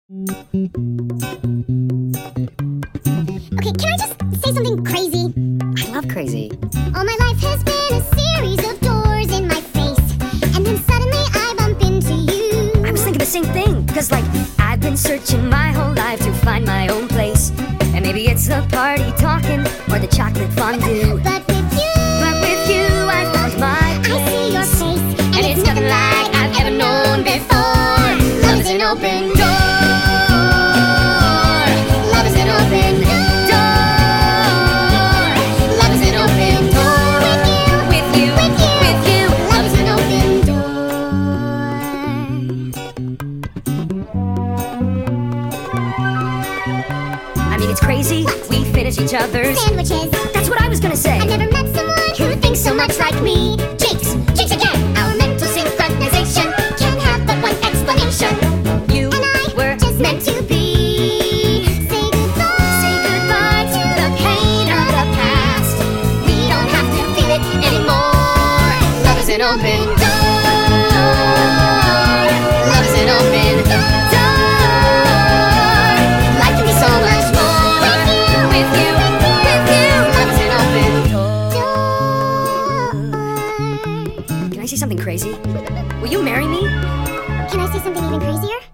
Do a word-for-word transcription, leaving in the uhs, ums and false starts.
Okay, can I just say something crazy? I love crazy. All my life has been a series of doors in my face, and then suddenly I bump into you. I was thinking the same thing, cause like I've been searching my whole life to find my own place. And maybe it's the party talking or the chocolate fondue. But with you, But with you I found my place. I see your face, and, And it's nothing like I've ever known before. Love is an open door. Love is an open door. Love is an open door. With you, with you, with you. Love is an open door. I mean, it's crazy. We finish each other's Sandwiches. That's what I was gonna say. I've never met someone who thinks so much like me. Jinx, jinx again. Our mental synchronization can have but one explanation. You And I were just meant to be. Say goodbye. Say goodbye to the pain of the past. We don't have to feel it anymore. Love is an open door. Love is an open door. Life can be so much more with you, with you. Love is an open door. Can I say something crazy? Will you marry me? Can I say something even crazier?